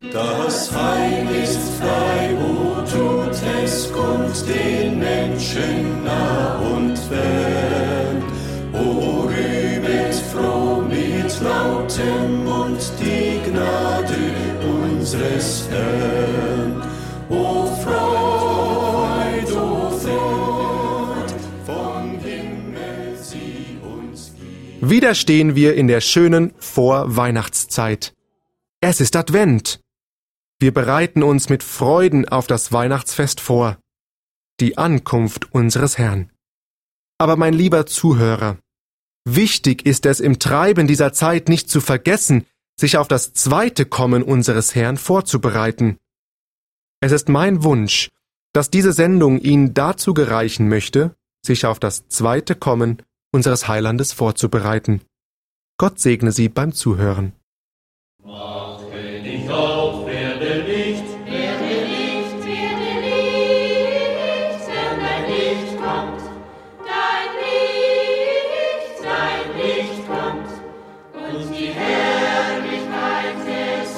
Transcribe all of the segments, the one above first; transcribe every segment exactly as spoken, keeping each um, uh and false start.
Das Heil ist frei, o tut es kund den Menschen nah und fern. O rühmet froh mit lautem Mund die Gnade unseres Herrn. O Freud, o Freud, vom Himmel sie uns gibt. Wieder stehen wir in der schönen Vorweihnachtszeit. Es ist Advent. Wir bereiten uns mit Freuden auf das Weihnachtsfest vor, die Ankunft unseres Herrn. Aber mein lieber Zuhörer, wichtig ist es im Treiben dieser Zeit nicht zu vergessen, sich auf das zweite Kommen unseres Herrn vorzubereiten. Es ist mein Wunsch, dass diese Sendung Ihnen dazu gereichen möchte, sich auf das zweite Kommen unseres Heilandes vorzubereiten. Gott segne Sie beim Zuhören. Wache dich auf, werde Licht, Werde Licht, werde Licht, denn dein Licht kommt. Dein Licht, dein Licht kommt. Und die Herrlichkeit des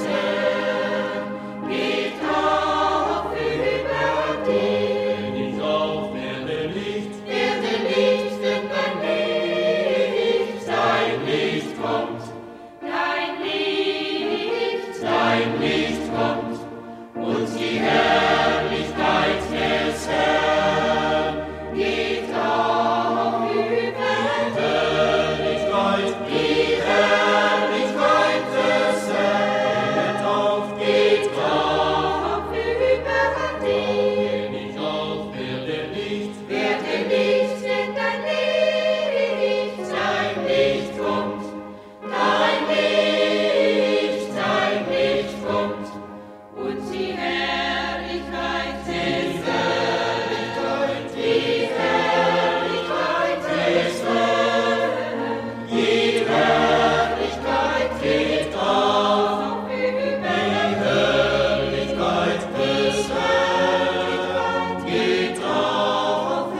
Herrn geht auf über dir. werde dich auf, werde Licht, Werde Licht, denn dein Licht, dein Licht kommt, dein Licht, dein Licht kommt, und die Herrlichkeit des Herrn geht auf über Herrlichkeit, die Herrlichkeit des Herrn geht auf, geht auf. auf über dir. Werde dich auf, werde Licht, Werde Licht, denn dein Licht, dein Licht kommt, dein Licht, dein Licht kommt. Und die Herrlichkeit des Herrn, die Herrlichkeit des Herrn, die Herrlichkeit geht auf, auf über Herrlichkeit des Herrn geht auf.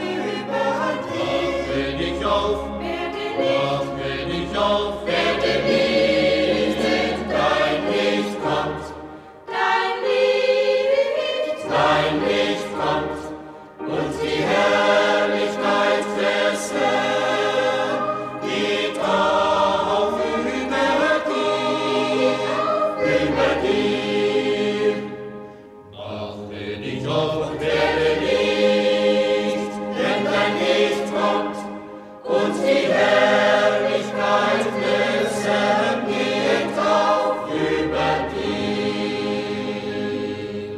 Werde dich auf, wache dich auf, Werde Licht, denn dein Licht kommt, dein Licht, dein Licht kommt, und die Herrlichkeit des Herrn geht auf über dir, über dir. Wache dich auf, werde Licht, denn dein Licht kommt, und die Herrlichkeit des Herrn geht auf über dir.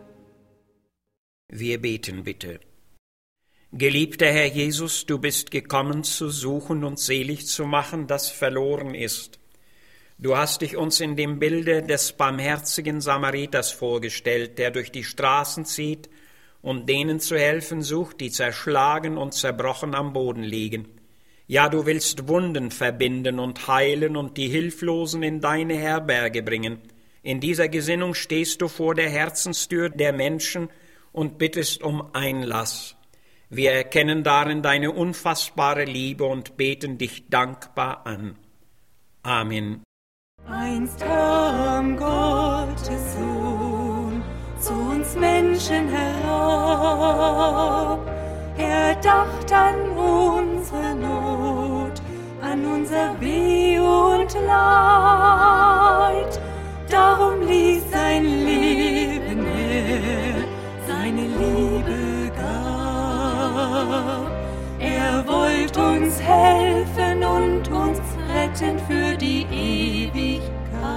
Wir beten bitte. Geliebter Herr Jesus, du bist gekommen, zu suchen und selig zu machen, das verloren ist. Du hast dich uns in dem Bilde des barmherzigen Samariters vorgestellt, der durch die Straßen zieht und denen zu helfen sucht, die zerschlagen und zerbrochen am Boden liegen. Ja, du willst Wunden verbinden und heilen und die Hilflosen in deine Herberge bringen. In dieser Gesinnung stehst du vor der Herzenstür der Menschen und bittest um Einlass. Wir erkennen darin deine unfassbare Liebe und beten dich dankbar an. Amen. Einst kam Gottes Sohn zu uns Menschen herab. Er dacht an unsere Not, an unser Weh und Leid. Darum ließ sein Leben er, seine Liebe gab. Er wollte uns helfen und uns retten für die Ewigkeit.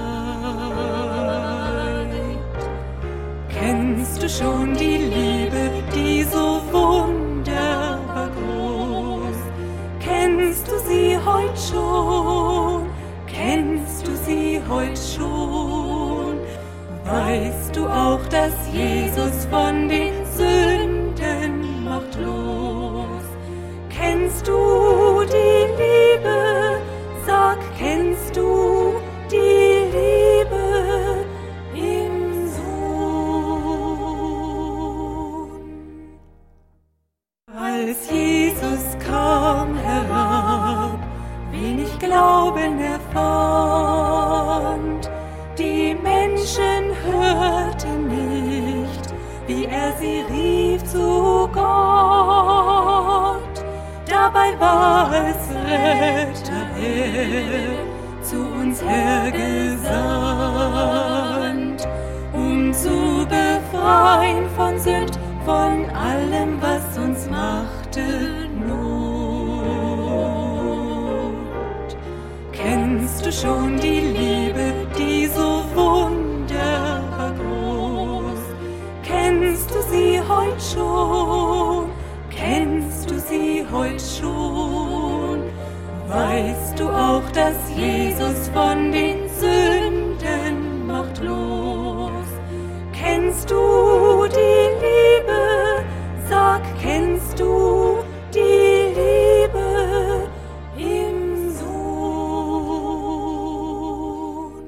Kennst du schon die Liebe, die so wunderbar groß? Kennst du sie heut schon? Kennst du sie heut schon? Weißt du auch, dass Jesus von den Sünden macht los? Kennst du die Liebe? Sag, kennst du die Liebe im Sohn? Als Jesus kam herab, wenig Glauben er fand, die Menschen hörten sie rief zu Gott. Dabei war es Retter er, zu uns hergesandt, um zu befreien von Sünd, von allem, was uns machte Not. Kennst du schon die Liebe, die so wunderbar groß? Kennst du sie heut schon? Kennst du sie heut schon? Weißt du auch, dass Jesus von den Sünden macht los? Kennst du die Liebe? Sag, kennst du die Liebe im Sohn?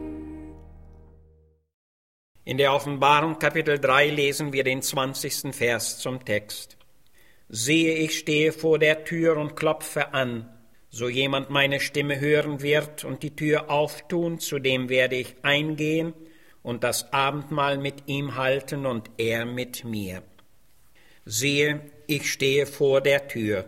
In der Offenbarung Kapitel drei lesen wir den zwanzigsten Vers zum Text. Siehe, ich stehe vor der Tür und klopfe an. So jemand meine Stimme hören wird und die Tür auftun, zu dem werde ich eingehen und das Abendmahl mit ihm halten und er mit mir. Siehe, ich stehe vor der Tür.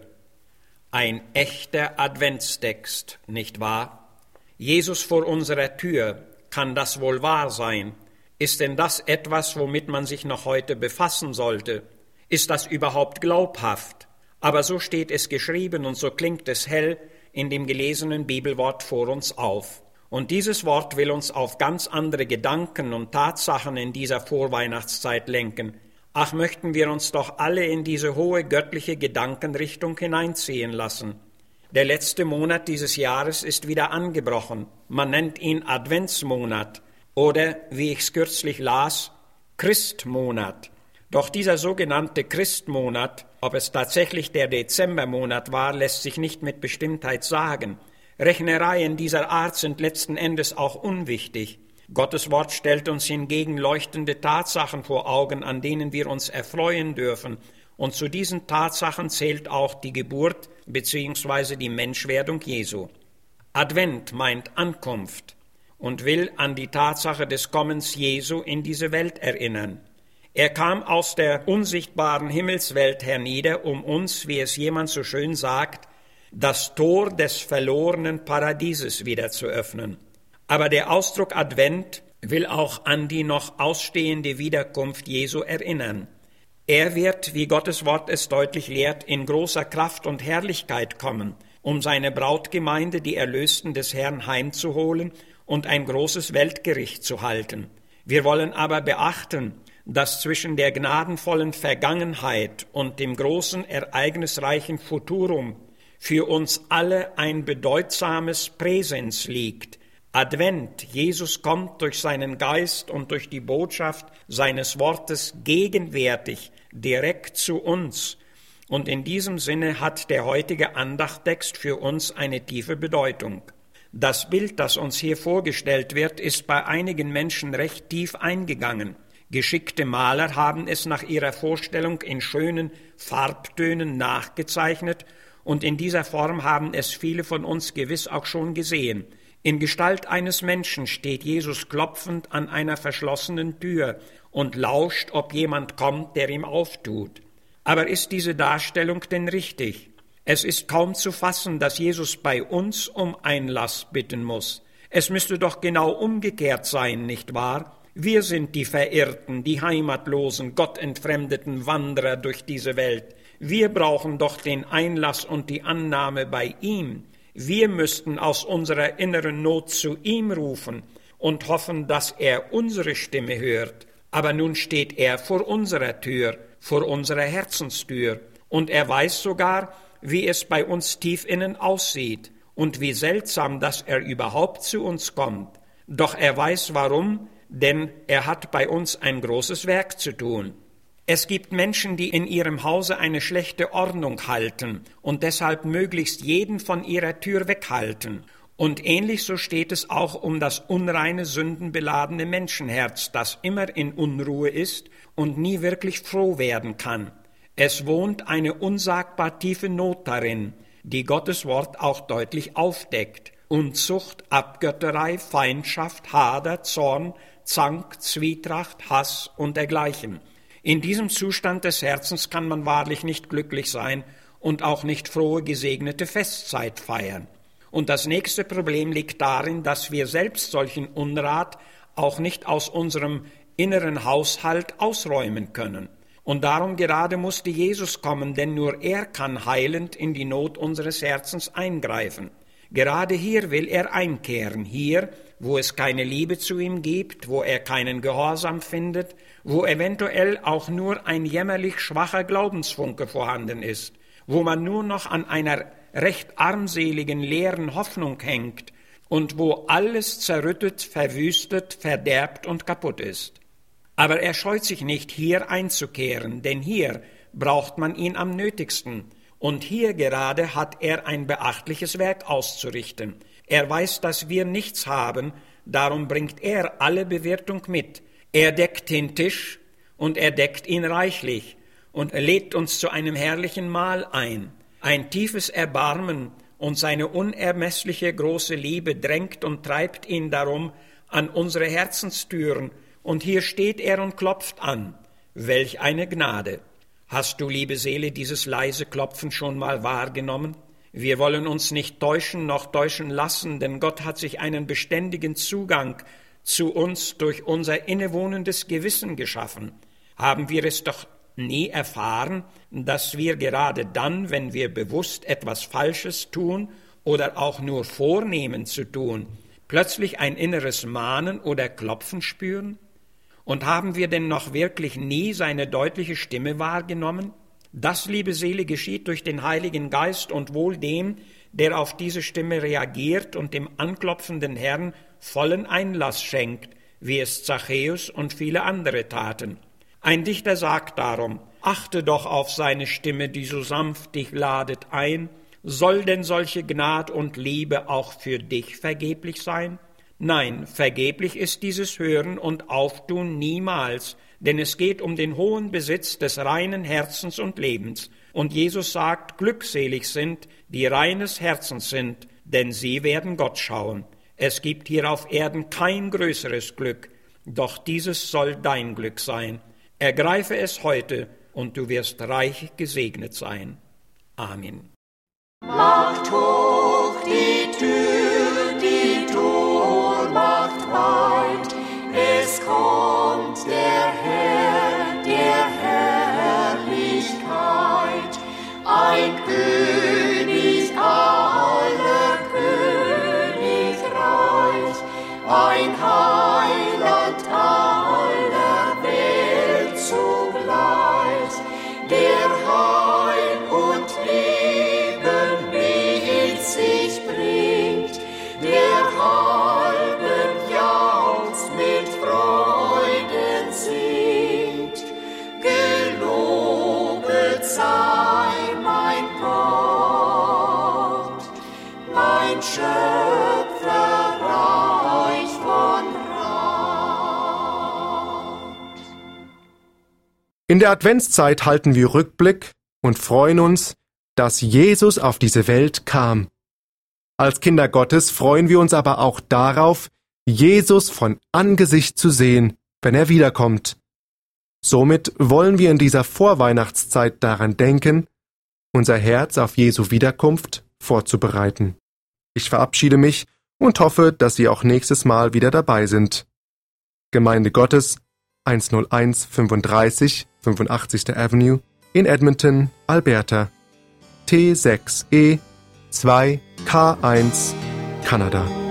Ein echter Adventstext, nicht wahr? Jesus vor unserer Tür, kann das wohl wahr sein? Ist denn das etwas, womit man sich noch heute befassen sollte? Ist das überhaupt glaubhaft? Aber so steht es geschrieben und so klingt es hell in dem gelesenen Bibelwort vor uns auf. Und dieses Wort will uns auf ganz andere Gedanken und Tatsachen in dieser Vorweihnachtszeit lenken. Ach, möchten wir uns doch alle in diese hohe göttliche Gedankenrichtung hineinziehen lassen. Der letzte Monat dieses Jahres ist wieder angebrochen. Man nennt ihn Adventsmonat oder, wie ich es kürzlich las, Christmonat. Doch dieser sogenannte Christmonat, ob es tatsächlich der Dezembermonat war, lässt sich nicht mit Bestimmtheit sagen. Rechnereien dieser Art sind letzten Endes auch unwichtig. Gottes Wort stellt uns hingegen leuchtende Tatsachen vor Augen, an denen wir uns erfreuen dürfen. Und zu diesen Tatsachen zählt auch die Geburt bzw. die Menschwerdung Jesu. Advent meint Ankunft und will an die Tatsache des Kommens Jesu in diese Welt erinnern. Er kam aus der unsichtbaren Himmelswelt hernieder, um uns, wie es jemand so schön sagt, das Tor des verlorenen Paradieses wieder zu öffnen. Aber der Ausdruck Advent will auch an die noch ausstehende Wiederkunft Jesu erinnern. Er wird, wie Gottes Wort es deutlich lehrt, in großer Kraft und Herrlichkeit kommen, um seine Brautgemeinde, die Erlösten des Herrn, heimzuholen und ein großes Weltgericht zu halten. Wir wollen aber beachten, dass zwischen der gnadenvollen Vergangenheit und dem großen, ereignisreichen Futurum für uns alle ein bedeutsames Präsens liegt. Advent, Jesus kommt durch seinen Geist und durch die Botschaft seines Wortes gegenwärtig, direkt zu uns. Und in diesem Sinne hat der heutige Andachtstext für uns eine tiefe Bedeutung. Das Bild, das uns hier vorgestellt wird, ist bei einigen Menschen recht tief eingegangen. Geschickte Maler haben es nach ihrer Vorstellung in schönen Farbtönen nachgezeichnet und in dieser Form haben es viele von uns gewiss auch schon gesehen. In Gestalt eines Menschen steht Jesus klopfend an einer verschlossenen Tür und lauscht, ob jemand kommt, der ihm auftut. Aber ist diese Darstellung denn richtig? Es ist kaum zu fassen, dass Jesus bei uns um Einlass bitten muss. Es müsste doch genau umgekehrt sein, nicht wahr? Wir sind die Verirrten, die heimatlosen, gottentfremdeten Wanderer durch diese Welt. Wir brauchen doch den Einlass und die Annahme bei ihm. Wir müssten aus unserer inneren Not zu ihm rufen und hoffen, dass er unsere Stimme hört. Aber nun steht er vor unserer Tür, vor unserer Herzenstür. Und er weiß sogar, wie es bei uns tief innen aussieht und wie seltsam, dass er überhaupt zu uns kommt. Doch er weiß warum, denn er hat bei uns ein großes Werk zu tun. Es gibt Menschen, die in ihrem Hause eine schlechte Ordnung halten und deshalb möglichst jeden von ihrer Tür weghalten. Und ähnlich so steht es auch um das unreine, sündenbeladene Menschenherz, das immer in Unruhe ist und nie wirklich froh werden kann. Es wohnt eine unsagbar tiefe Not darin, die Gottes Wort auch deutlich aufdeckt. Unzucht, Abgötterei, Feindschaft, Hader, Zorn, Zank, Zwietracht, Hass und dergleichen. In diesem Zustand des Herzens kann man wahrlich nicht glücklich sein und auch nicht frohe, gesegnete Festzeit feiern. Und das nächste Problem liegt darin, dass wir selbst solchen Unrat auch nicht aus unserem inneren Haushalt ausräumen können. Und darum gerade musste Jesus kommen, denn nur er kann heilend in die Not unseres Herzens eingreifen. Gerade hier will er einkehren, hier, wo es keine Liebe zu ihm gibt, wo er keinen Gehorsam findet, wo eventuell auch nur ein jämmerlich schwacher Glaubensfunke vorhanden ist, wo man nur noch an einer recht armseligen, leeren Hoffnung hängt und wo alles zerrüttet, verwüstet, verderbt und kaputt ist. Aber er scheut sich nicht, hier einzukehren, denn hier braucht man ihn am nötigsten. Und hier gerade hat er ein beachtliches Werk auszurichten. Er weiß, dass wir nichts haben, darum bringt er alle Bewirtung mit. Er deckt den Tisch und er deckt ihn reichlich und er lädt uns zu einem herrlichen Mahl ein. Ein tiefes Erbarmen und seine unermessliche große Liebe drängt und treibt ihn darum an unsere Herzenstüren. Und hier steht er und klopft an. Welch eine Gnade! Hast du, liebe Seele, dieses leise Klopfen schon mal wahrgenommen? Wir wollen uns nicht täuschen noch täuschen lassen, denn Gott hat sich einen beständigen Zugang zu uns durch unser innewohnendes Gewissen geschaffen. Haben wir es doch nie erfahren, dass wir gerade dann, wenn wir bewusst etwas Falsches tun oder auch nur vornehmen zu tun, plötzlich ein inneres Mahnen oder Klopfen spüren? Und haben wir denn noch wirklich nie seine deutliche Stimme wahrgenommen? Das, liebe Seele, geschieht durch den Heiligen Geist und wohl dem, der auf diese Stimme reagiert und dem anklopfenden Herrn vollen Einlass schenkt, wie es Zachäus und viele andere taten. Ein Dichter sagt darum, achte doch auf seine Stimme, die so sanft dich ladet ein. Soll denn solche Gnad und Liebe auch für dich vergeblich sein? Nein, vergeblich ist dieses Hören und Auftun niemals, denn es geht um den hohen Besitz des reinen Herzens und Lebens. Und Jesus sagt, glückselig sind, die reines Herzens sind, denn sie werden Gott schauen. Es gibt hier auf Erden kein größeres Glück, doch dieses soll dein Glück sein. Ergreife es heute, und du wirst reich gesegnet sein. Amen. Macht hoch die Tür, die Tor macht weit, es kommt der Herr der Herrlichkeit, ein König aller Königreich, ein Heiland aller Welt zugleich, der Heil und Leben mit sich bringt, der halben jauchzt mit Freuden singt. Gelobet sei mein Gott, mein Schöpfer reich von Rat. In der Adventszeit halten wir Rückblick und freuen uns, dass Jesus auf diese Welt kam. Als Kinder Gottes freuen wir uns aber auch darauf, Jesus von Angesicht zu sehen, wenn er wiederkommt. Somit wollen wir in dieser Vorweihnachtszeit daran denken, unser Herz auf Jesu Wiederkunft vorzubereiten. Ich verabschiede mich und hoffe, dass Sie auch nächstes Mal wieder dabei sind. Gemeinde Gottes, hunderteins fünfunddreißig fünfundachtzigste Avenue in Edmonton, Alberta, T sechs E zwei K eins, Kanada.